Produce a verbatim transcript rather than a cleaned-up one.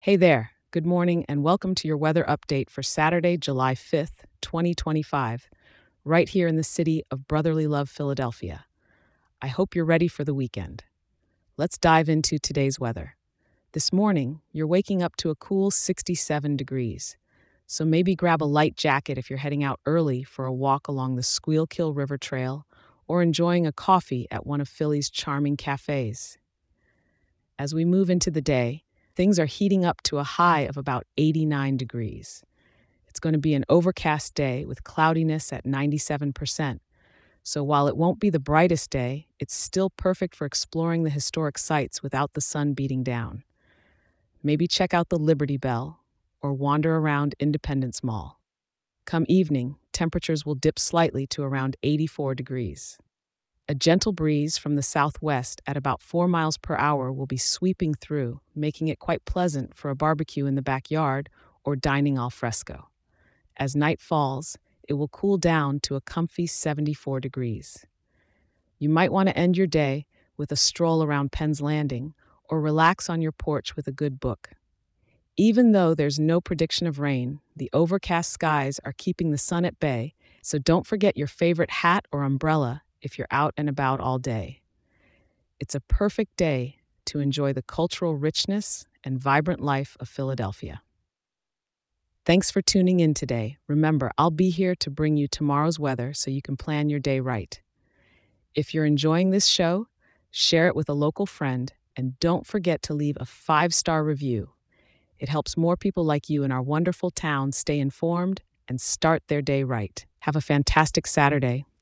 Hey there. Good morning and welcome to your weather update for Saturday, July fifth, twenty twenty-five, right here in the city of brotherly love, Philadelphia. I hope you're ready for the weekend. Let's dive into today's weather. This morning, you're waking up to a cool sixty-seven degrees. So maybe grab a light jacket if you're heading out early for a walk along the Schuylkill River Trail or enjoying a coffee at one of Philly's charming cafes. As we move into the day, things are heating up to a high of about eighty-nine degrees. It's going to be an overcast day with cloudiness at ninety-seven percent. So while it won't be the brightest day, it's still perfect for exploring the historic sites without the sun beating down. Maybe check out the Liberty Bell or wander around Independence Mall. Come evening, temperatures will dip slightly to around eighty-four degrees. A gentle breeze from the southwest at about four miles per hour will be sweeping through, making it quite pleasant for a barbecue in the backyard or dining al fresco. As night falls, it will cool down to a comfy seventy-four degrees. You might want to end your day with a stroll around Penn's Landing or relax on your porch with a good book. Even though there's no prediction of rain, the overcast skies are keeping the sun at bay, so don't forget your favorite hat or umbrella if you're out and about all day. It's a perfect day to enjoy the cultural richness and vibrant life of Philadelphia. Thanks for tuning in today. Remember, I'll be here to bring you tomorrow's weather so you can plan your day right. If you're enjoying this show, share it with a local friend and don't forget to leave a five-star review. It helps more people like you in our wonderful town stay informed and start their day right. Have a fantastic Saturday.